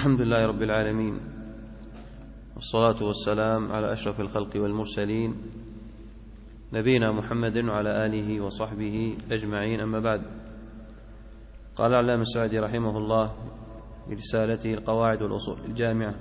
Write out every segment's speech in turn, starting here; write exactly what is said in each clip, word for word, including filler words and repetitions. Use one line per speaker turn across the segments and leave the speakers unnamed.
الحمد لله رب العالمين، والصلاة والسلام على أشرف الخلق والمرسلين نبينا محمد وعلى آله وصحبه أجمعين، أما بعد. قال العلامة السعدي رحمه الله برسالته القواعد والأصول الجامعة: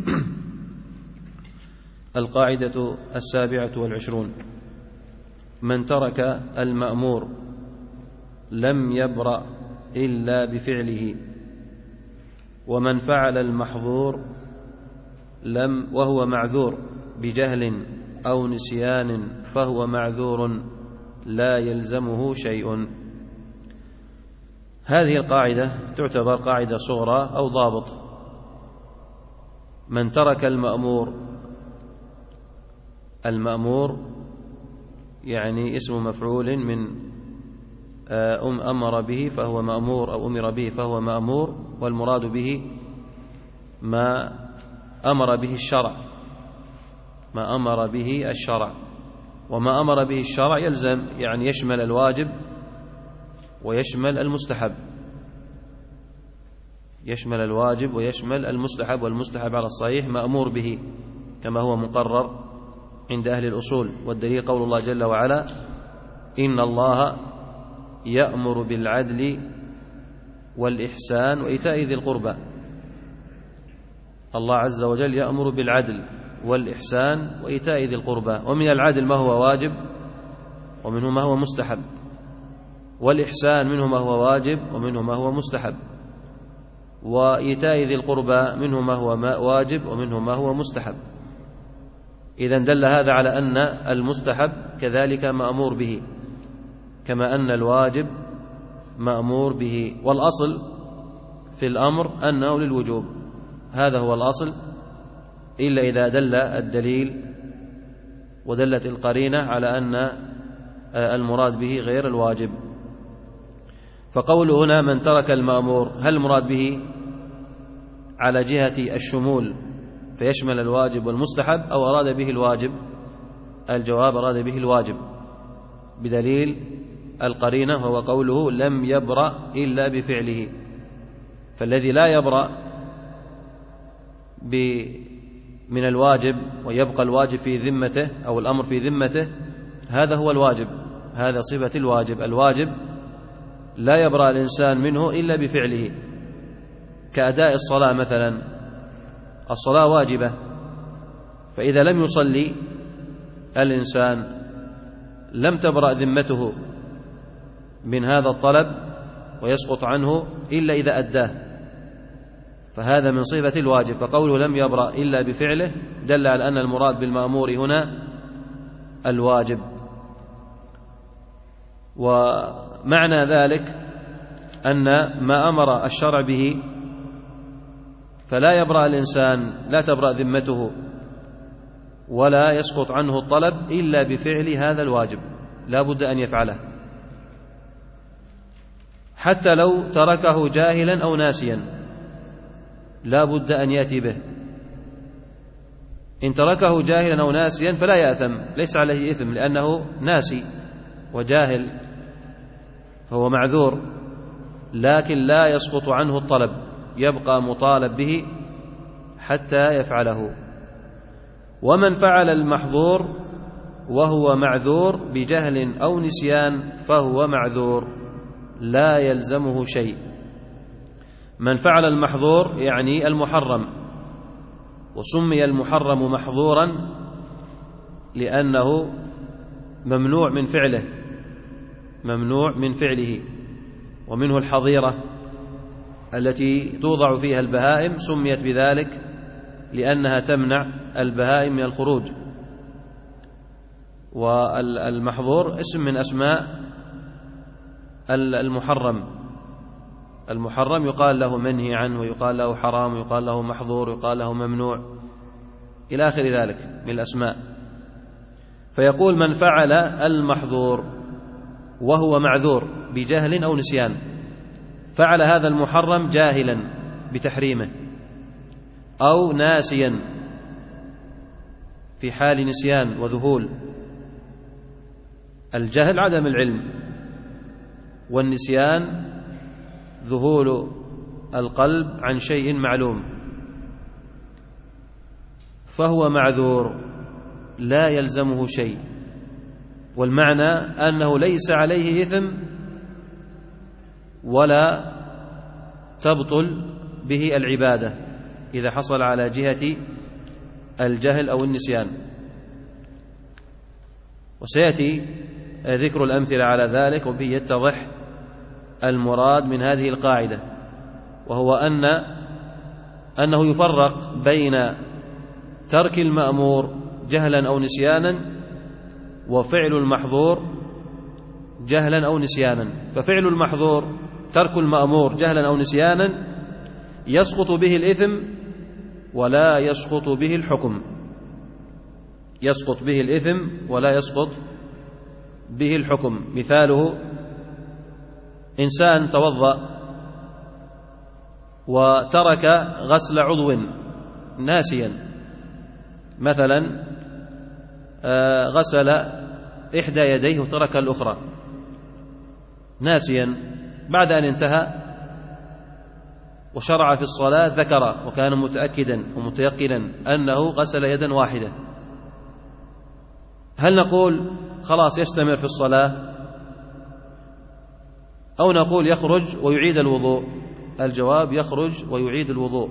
القاعدة السابعة والعشرون: من ترك المأمور لم يبرأ إلا بفعله، ومن فعل المحظور لم وهو معذور بجهل أو نسيان فهو معذور لا يلزمه شيء. هذه القاعدة تعتبر قاعدة صغرى أو ضابط. من ترك المأمور، المأمور يعني اسم مفعول من أم أمر به فهو مأمور، أو أمر به فهو مأمور، والمراد به ما أمر به الشرع، ما أمر به الشرع. وما أمر به الشرع يلزم، يعني يشمل الواجب ويشمل المستحب، يشمل الواجب ويشمل المستحب، والمستحب على الصحيح مأمور به كما هو مقرر عند أهل الأصول. والدليل قول الله جل وعلا: إن الله يأمر بالعدل والإحسان وإيتاء ذي القربى. الله عز وجل يأمر بالعدل والإحسان وإيتاء ذي القربى، ومن العدل ما هو واجب ومنه ما هو مستحب، والإحسان منه ما هو واجب ومنه ما هو مستحب، وإيتاء ذي القربى منه ما هو واجب ومنه ما هو مستحب. إذن دل هذا على أن المستحب كذلك مأمور به، كما أن الواجب مأمور به. والأصل في الأمر أنه للوجوب، هذا هو الأصل، إلا إذا دل الدليل ودلت القرينة على أن المراد به غير الواجب. فقول هنا من ترك المأمور، هل المراد به على جهة الشمول فيشمل الواجب والمستحب، أو أراد به الواجب؟ الجواب: أراد به الواجب بدليل القرينة، وهو قوله لم يبرأ إلا بفعله. فالذي لا يبرأ من الواجب ويبقى الواجب في ذمته أو الأمر في ذمته، هذا هو الواجب، هذا صفة الواجب. الواجب لا يبرأ الإنسان منه إلا بفعله، كأداء الصلاة مثلا، الصلاة واجبة، فإذا لم يصلي الإنسان لم تبرأ ذمته من هذا الطلب ويسقط عنه إلا إذا أداه، فهذا من صفة الواجب. فقوله لم يبرأ إلا بفعله دل على أن المراد بالمأمور هنا الواجب. ومعنى ذلك أن ما أمر الشرع به فلا يبرأ الإنسان، لا تبرأ ذمته ولا يسقط عنه الطلب إلا بفعل هذا الواجب، لا بد أن يفعله، حتى لو تركه جاهلا أو ناسيا لا بد أن يأتي به. إن تركه جاهلا أو ناسيا فلا يأثم، ليس عليه إثم، لأنه ناسي وجاهل فهو معذور، لكن لا يسقط عنه الطلب، يبقى مطالب به حتى يفعله. ومن فعل المحظور وهو معذور بجهل أو نسيان فهو معذور لا يلزمه شيء. من فعل المحظور يعني المحرم، وسمي المحرم محظورا لأنه ممنوع من فعله، ممنوع من فعله. ومنه الحظيرة التي توضع فيها البهائم، سميت بذلك لأنها تمنع البهائم من الخروج. والمحظور اسم من أسماء المحرم، المحرم يقال له منهي عنه، ويقال له حرام، ويقال له محظور، ويقال له ممنوع، إلى آخر ذلك من الأسماء. فيقول من فعل المحظور وهو معذور بجهل أو نسيان، فعل هذا المحرم جاهلا بتحريمه أو ناسيا في حال نسيان وذهول. الجهل عدم العلم، والنسيان ذهول القلب عن شيء معلوم، فهو معذور لا يلزمه شيء، والمعنى أنه ليس عليه إثم ولا تبطل به العبادة إذا حصل على جهة الجهل أو النسيان. وسيأتي ذكر الأمثلة على ذلك، وبه يتضح المراد من هذه القاعدة، وهو أن أنه يفرق بين ترك المأمور جهلا أو نسيانا وفعل المحظور جهلا أو نسيانا. ففعل المحظور ترك المأمور جهلا أو نسيانا يسقط به الإثم ولا يسقط به الحكم، يسقط به الإثم ولا يسقط به الحكم. مثاله إنسان توضأ وترك غسل عضو ناسيا، مثلا غسل إحدى يديه وترك الأخرى ناسيا، بعد أن انتهى وشرع في الصلاة ذكر وكان متأكدا ومتيقنا أنه غسل يدا واحدة، هل نقول خلاص يستمر في الصلاة أو نقول يخرج ويعيد الوضوء؟ الجواب يخرج ويعيد الوضوء،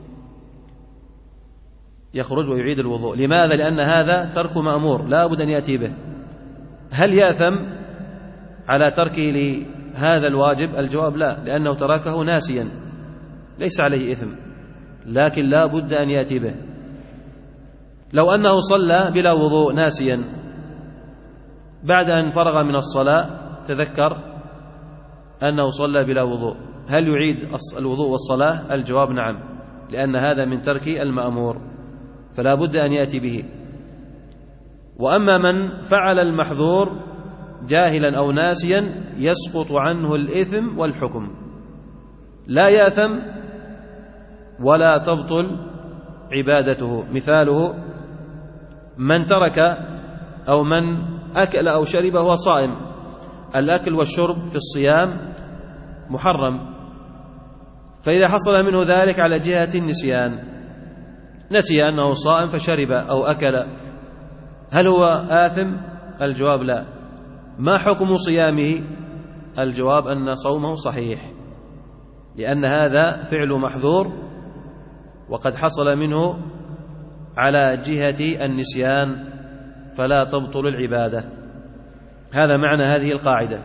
يخرج ويعيد الوضوء. لماذا؟ لأن هذا ترك مأمور لا بد أن يأتي به. هل يأثم على تركه لهذا الواجب؟ الجواب لا، لأنه تركه ناسيا ليس عليه إثم، لكن لا بد أن يأتي به. لو أنه صلى بلا وضوء ناسيا، بعد أن فرغ من الصلاة تذكر أنه صلى بلا وضوء، هل يعيد الوضوء والصلاة؟ الجواب نعم، لأن هذا من ترك المأمور فلا بد أن يأتي به. وأما من فعل المحظور جاهلا أو ناسيا يسقط عنه الإثم والحكم، لا يأثم ولا تبطل عبادته. مثاله من ترك أو من أكل أو شرب وهو صائم، الأكل والشرب في الصيام محرم، فإذا حصل منه ذلك على جهة النسيان، نسي أنه صائم فشرب أو أكل، هل هو آثم؟ الجواب لا. ما حكم صيامه؟ الجواب أن صومه صحيح، لأن هذا فعل محظور وقد حصل منه على جهة النسيان فلا تبطل العبادة. هذا معنى هذه القاعدة،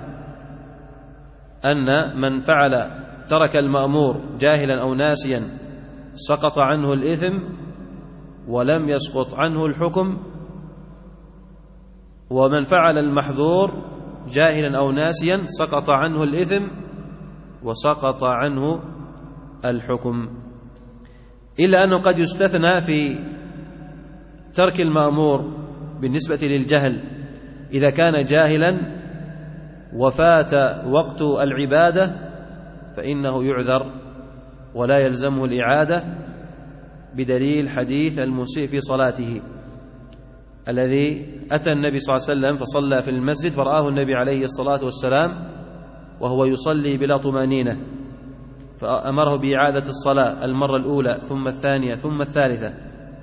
أن من فعل ترك المأمور جاهلا أو ناسيا سقط عنه الإثم ولم يسقط عنه الحكم، ومن فعل المحظور جاهلا أو ناسيا سقط عنه الإثم وسقط عنه الحكم. إلا أنه قد يستثنى في ترك المأمور بالنسبة للجهل، إذا كان جاهلا وفات وقت العبادة فإنه يعذر ولا يلزمه الإعادة، بدليل حديث المسيء في صلاته الذي أتى النبي صلى الله عليه وسلم فصلى في المسجد فرآه النبي عليه الصلاة والسلام وهو يصلي بلا طمأنينة، فأمره بإعادة الصلاة المرة الأولى ثم الثانية ثم الثالثة،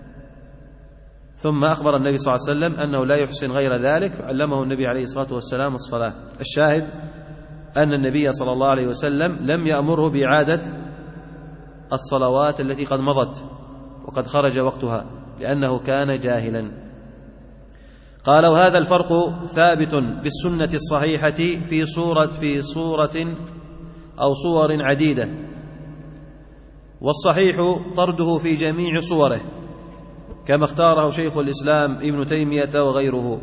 ثم أخبر النبي صلى الله عليه وسلم أنه لا يحسن غير ذلك، فعلمه النبي عليه الصلاة والسلام الصلاة. الشاهد أن النبي صلى الله عليه وسلم لم يأمره بإعادة الصلوات التي قد مضت وقد خرج وقتها، لأنه كان جاهلا. قال: وهذا الفرق ثابت بالسنة الصحيحة في صورة في صورة أو صور عديدة، والصحيح طرده في جميع صوره كما اختاره شيخ الإسلام ابن تيمية وغيره.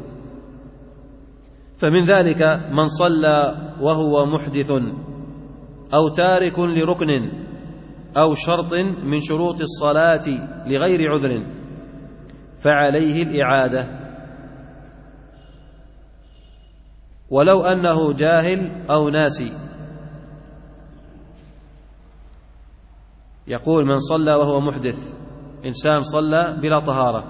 فمن ذلك من صلى وهو محدث أو تارك لركن أو شرط من شروط الصلاة لغير عذر فعليه الإعادة، ولو أنه جاهل أو ناسي. يقول: من صلى وهو محدث، إنسان صلى بلا طهارة،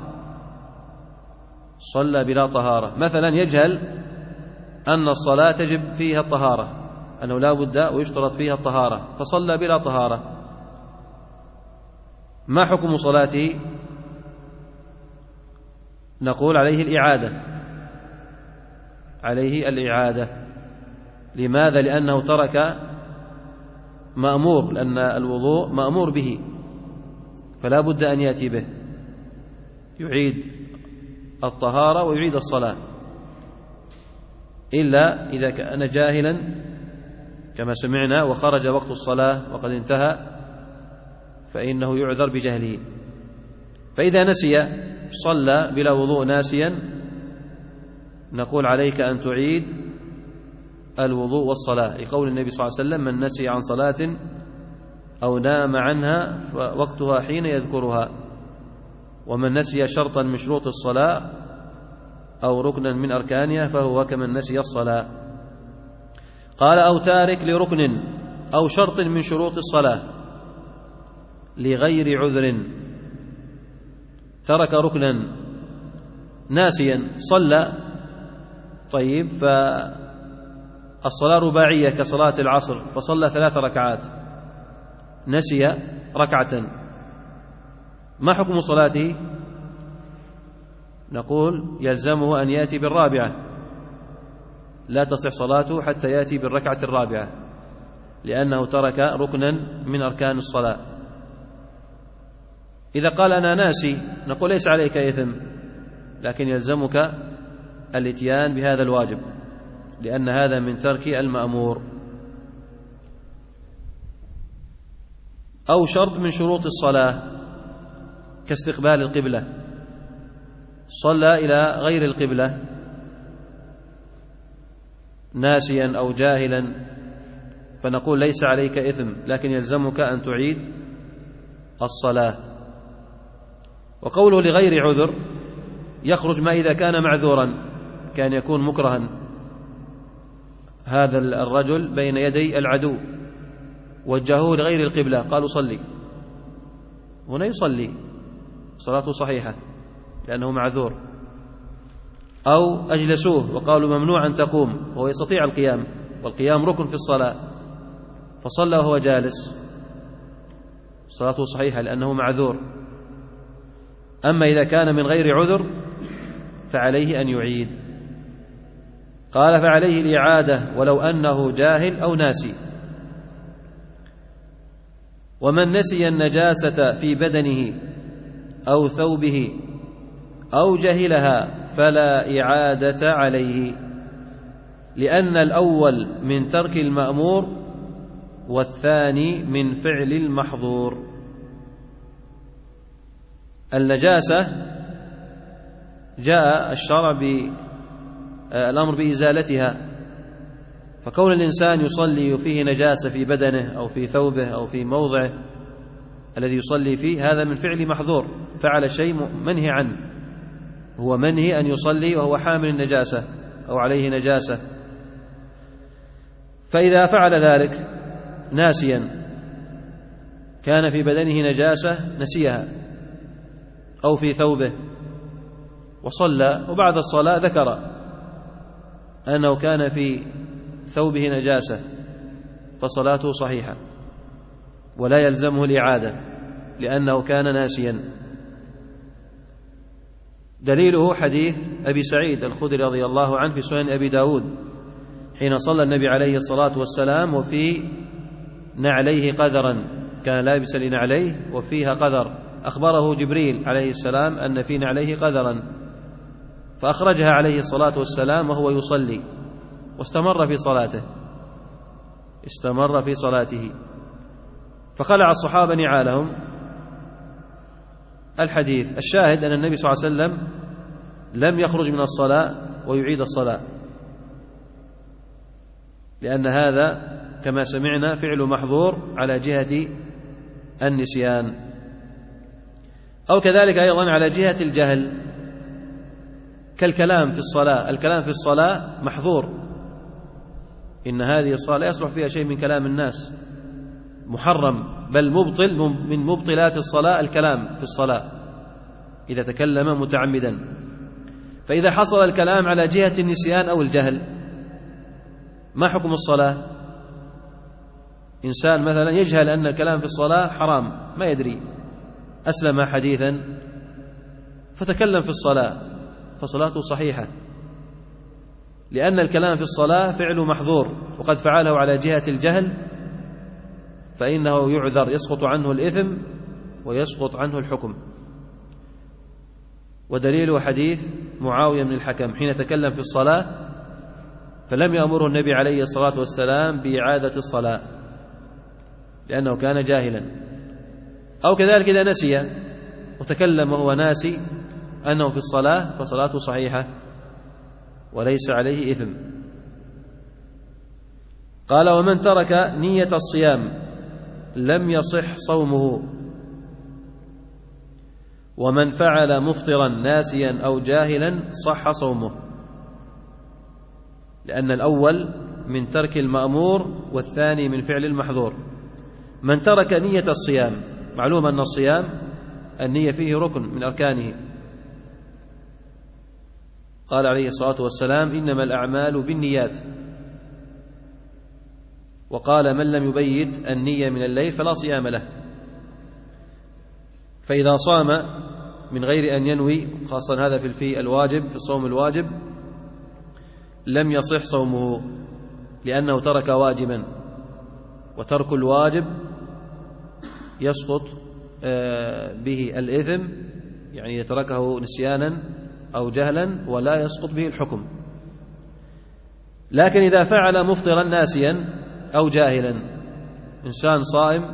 صلى بلا طهارة، مثلا يجهل أن الصلاة تجب فيها الطهارة، أنه لا بد ويشترط فيها الطهارة، فصلى بلا طهارة، ما حكم صلاته؟ نقول عليه الإعادة، عليه الإعادة. لماذا؟ لأنه ترك مأمور، لأن الوضوء مأمور به فلا بد أن يأتي به، يعيد الطهارة ويعيد الصلاة، إلا إذا كان جاهلا كما سمعنا وخرج وقت الصلاة وقد انتهى فإنه يعذر بجهله. فإذا نسي صلى بلا وضوء ناسيا نقول عليك أن تعيد الوضوء والصلاة، لقول النبي صلى الله عليه وسلم: من نسي عن صلاة أو نام عنها فوقتها حين يذكرها، ومن نسي شرطا من شروط الصلاة أو ركنا من أركانها فهو كمن نسي الصلاة. قال: أو تارك لركن أو شرط من شروط الصلاة لغير عذر، ترك ركنا ناسيا صلى، طيب فالصلاة رباعية كصلاة العصر فصلى ثلاث ركعات، نسي ركعة، ما حكم صلاته؟ نقول يلزمه أن يأتي بالرابعة، لا تصح صلاته حتى يأتي بالركعة الرابعة، لأنه ترك ركنا من أركان الصلاة. إذا قال أنا ناسي نقول ليس عليك إثم، لكن يلزمك الاتيان بهذا الواجب، لأن هذا من ترك المأمور. أو شرط من شروط الصلاة كاستقبال القبلة، صلى إلى غير القبلة ناسيا أو جاهلا فنقول ليس عليك إثم، لكن يلزمك أن تعيد الصلاة. وقوله لغير عذر يخرج ما إذا كان معذورا، كان يكون مكرها، هذا الرجل بين يدي العدو وجهوه لغير القبلة قالوا صلي، هنا يصلي صلاته صحيحة لأنه معذور. أو أجلسوه وقالوا ممنوع أن تقوم وهو يستطيع القيام، والقيام ركن في الصلاة، فصلى وهو جالس صلاته صحيحة لأنه معذور. أما إذا كان من غير عذر فعليه أن يعيد. قال: فعليه الإعادة ولو أنه جاهل أو ناسي. ومن نسي النجاسة في بدنه أو ثوبه أو جهلها فلا إعادة عليه، لأن الأول من ترك المأمور والثاني من فعل المحظور. النجاسة جاء الشرع بالأمر بإزالتها، فكون الإنسان يصلي وفيه نجاسة في بدنه أو في ثوبه أو في موضعه الذي يصلي فيه هذا من فعل محظور، فعل شيء منهي عنه، هو منهي أن يصلي وهو حامل النجاسة أو عليه نجاسة. فإذا فعل ذلك ناسيا كان في بدنه نجاسة نسيها أو في ثوبه وصلى، وبعد الصلاة ذكر أنه كان في ثوبه نجاسة فصلاته صحيحة ولا يلزمه الإعادة لأنه كان ناسيا. دليله حديث أبي سعيد الخدري رضي الله عنه في سنن أبي داود حين صلى النبي عليه الصلاة والسلام وفي نعليه قذرا، كان لابسا لنعليه وفيها قذر، أخبره جبريل عليه السلام أن في نعليه قذرا، فأخرجها عليه الصلاة والسلام وهو يصلي واستمر في صلاته استمر في صلاته فخلع الصحابة نعالهم. الحديث الشاهد أن النبي صلى الله عليه وسلم لم يخرج من الصلاة ويعيد الصلاة، لأن هذا كما سمعنا فعل محظور على جهة النسيان. أو كذلك أيضا على جهة الجهل كالكلام في الصلاة، الكلام في الصلاة محظور، إن هذه الصلاة لا يصلح فيها شيء من كلام الناس، محرم بل مبطل من مبطلات الصلاة الكلام في الصلاة إذا تكلم متعمدا. فإذا حصل الكلام على جهة النسيان أو الجهل ما حكم الصلاة؟ إنسان مثلا يجهل أن الكلام في الصلاة حرام، ما يدري، أسلم حديثا فتكلم في الصلاة فصلاته صحيحة، لأن الكلام في الصلاة فعل محظور، وقد فعله على جهة الجهل فإنه يعذر، يسقط عنه الإثم ويسقط عنه الحكم. ودليل حديث معاوية بن الحكم حين تكلم في الصلاة فلم يأمره النبي عليه الصلاة والسلام بإعادة الصلاة لأنه كان جاهلا. أو كذلك إذا نسي وتكلم وهو ناسي أنه في الصلاة فصلاته صحيحة وليس عليه إثم. قال: ومن ترك نية الصيام لم يصح صومه، ومن فعل مفطرا ناسيا أو جاهلا صح صومه، لأن الأول من ترك المأمور والثاني من فعل المحظور. من ترك نية الصيام، معلوم أن الصيام النية فيه ركن من أركانه، قال عليه الصلاة والسلام: إنما الأعمال بالنيات. وقال: من لم يبيت النية من الليل فلا صيام له. فإذا صام من غير أن ينوي، خاصة هذا في الواجب، في الصوم الواجب، لم يصح صومه لأنه ترك واجبا، وترك الواجب يسقط به الإثم، يعني يتركه نسيانا أو جهلا ولا يسقط به الحكم. لكن إذا فعل مفطرا ناسيا أو جاهلا، إنسان صائم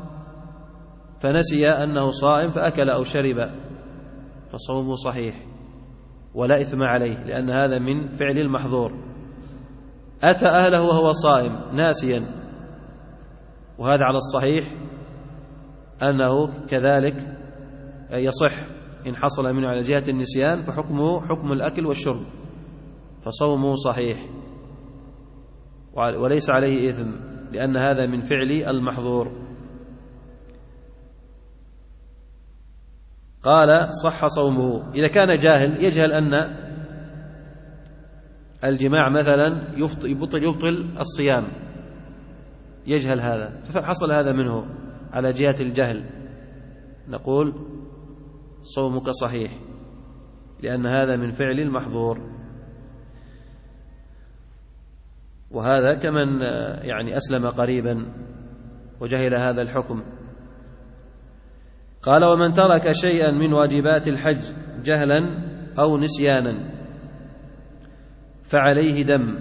فنسي أنه صائم فأكل أو شرب فصومه صحيح ولا إثم عليه، لأن هذا من فعل المحظور. أتى أهله وهو صائم ناسيا، وهذا على الصحيح أنه كذلك يصح إن حصل منه على جهة النسيان، فحكمه حكم الأكل والشرب، فصومه صحيح وليس عليه إثم، لأن هذا من فعل المحظور. قال: صح صومه. إذا كان جاهل، يجهل أن الجماع مثلا يبطل, يبطل الصيام، يجهل هذا، فحصل هذا منه على جهة الجهل، نقول صومك صحيح، لأن هذا من فعل المحظور. وهذا كمن يعني أسلم قريبا وجهل هذا الحكم. قال: ومن ترك شيئا من واجبات الحج جهلا أو نسيانا فعليه دم.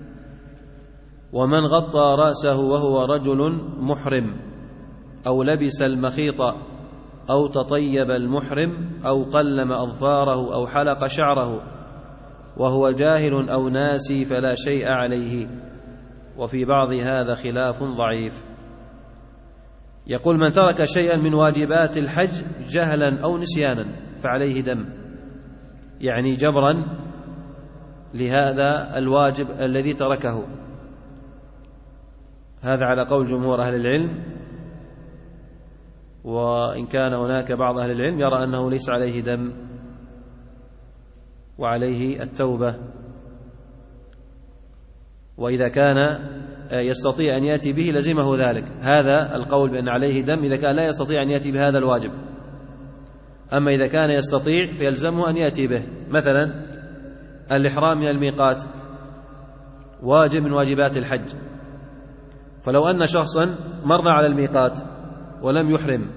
ومن غطى رأسه وهو رجل محرم، أو لبس المخيط، أو تطيب المحرم، أو قلم أظفاره، أو حلق شعره وهو جاهل أو ناسي فلا شيء عليه. وفي بعض هذا خلاف ضعيف. يقول: من ترك شيئا من واجبات الحج جهلا أو نسيانا فعليه دم، يعني جبرا لهذا الواجب الذي تركه. هذا على قول جمهور أهل العلم، وإن كان هناك بعض أهل العلم يرى أنه ليس عليه دم وعليه التوبة. وإذا كان يستطيع أن يأتي به لزمه ذلك. هذا القول بأن عليه دم إذا كان لا يستطيع أن يأتي بهذا الواجب. أما إذا كان يستطيع فيلزمه أن يأتي به. مثلا الإحرام من الميقات واجب من واجبات الحج، فلو أن شخصا مر على الميقات ولم يحرم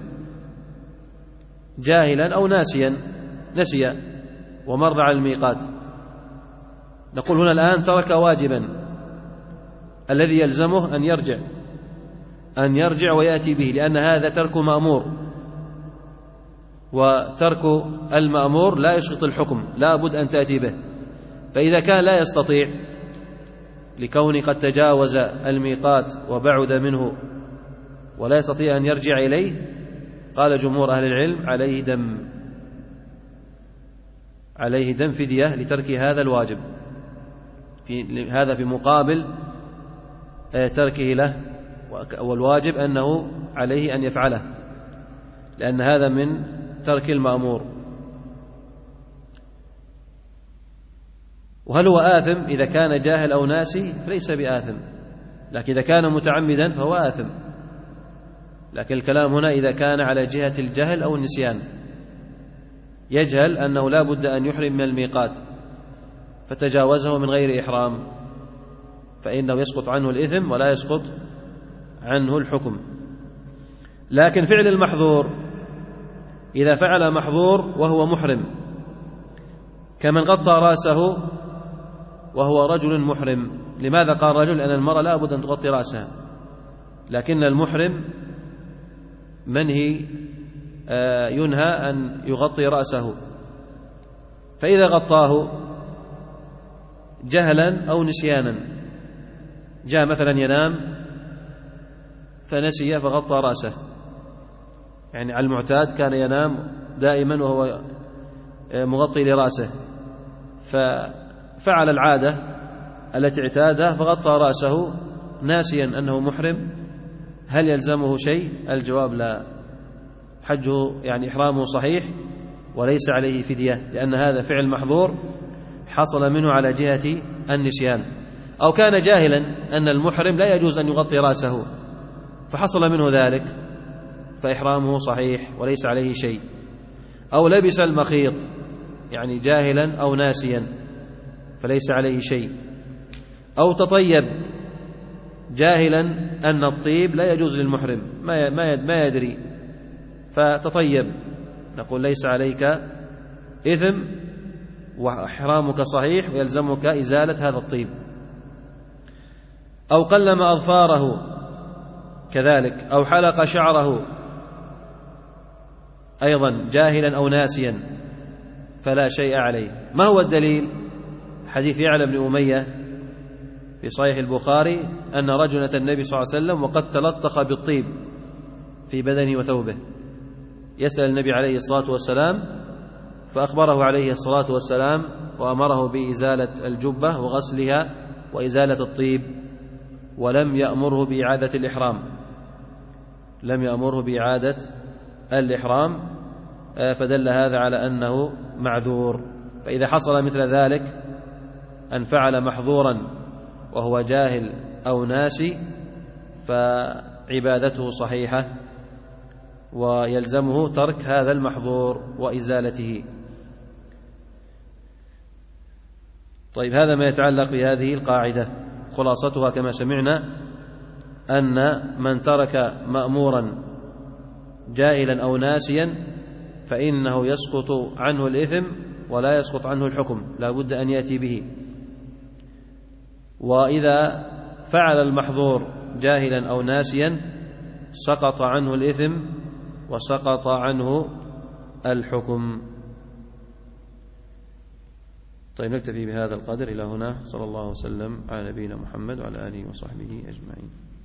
جاهلا أو ناسيا، نسي ومر على الميقات، نقول هنا الآن ترك واجبا الذي يلزمه أن يرجع أن يرجع ويأتي به، لأن هذا ترك مأمور، وترك المأمور لا يسقط الحكم، لا بد أن تأتي به. فإذا كان لا يستطيع لكونه قد تجاوز الميقات وبعد منه ولا يستطيع أن يرجع إليه، قال جمهور أهل العلم عليه دم، عليه دم فدية لترك هذا الواجب، في هذا في مقابل تركه له، والواجب أنه عليه أن يفعله، لأن هذا من ترك المأمور. وهل هو آثم؟ إذا كان جاهل أو ناسي فليس بآثم، لكن إذا كان متعمدا فهو آثم. لكن الكلام هنا إذا كان على جهة الجهل أو النسيان، يجهل أنه لا بد أن يحرم من الميقات فتجاوزه من غير إحرام، فإنه يسقط عنه الإثم ولا يسقط عنه الحكم. لكن فعل المحظور إذا فعل محظور وهو محرم، كمن غطى رأسه وهو رجل محرم. لماذا قال رجل؟ لأن المرأة لا بد أن تغطي رأسها، لكن المحرم منهي ينهى أن يغطي رأسه. فإذا غطاه جهلا أو نسيانا، جاء مثلا ينام فنسي فغطى رأسه، يعني على المعتاد كان ينام دائما وهو مغطي لرأسه، ففعل العادة التي اعتادها فغطى رأسه ناسيا أنه محرم، هل يلزمه شيء؟ الجواب لا، حجه يعني إحرامه صحيح وليس عليه فدية، لأن هذا فعل محظور حصل منه على جهة النسيان، أو كان جاهلا أن المحرم لا يجوز أن يغطي رأسه فحصل منه ذلك فإحرامه صحيح وليس عليه شيء، أو لبس المخيط يعني جاهلا أو ناسيا فليس عليه شيء، أو تطيب جاهلا أن الطيب لا يجوز للمحرم ما يدري فتطيب، نقول ليس عليك إثم وإحرامك صحيح ويلزمك إزالة هذا الطيب. أو قلم أظفاره كذلك، أو حلق شعره أيضا جاهلا أو ناسيا فلا شيء عليه. ما هو الدليل؟ حديث يعلى بن أمية في صحيح البخاري أن رجل أتى النبي صلى الله عليه وسلم وقد تلطخ بالطيب في بدنه وثوبه، يسأل النبي عليه الصلاة والسلام فأخبره عليه الصلاة والسلام وأمره بإزالة الجبة وغسلها وإزالة الطيب، ولم يأمره بإعادة الإحرام لم يأمره بإعادة الإحرام فدل هذا على أنه معذور. فإذا حصل مثل ذلك أن فعل محظورا وهو جاهل أو ناسي فعبادته صحيحة ويلزمه ترك هذا المحظور وإزالته. طيب، هذا ما يتعلق بهذه القاعدة. خلاصتها كما سمعنا أن من ترك مأمورا جاهلا أو ناسيا فإنه يسقط عنه الإثم ولا يسقط عنه الحكم، لا بد أن يأتي به. وإذا فعل المحظور جاهلا أو ناسيا سقط عنه الإثم وسقط عنه الحكم. طيب، نكتفي بهذا القدر إلى هنا. صلى الله وسلم على نبينا محمد وعلى آله وصحبه أجمعين.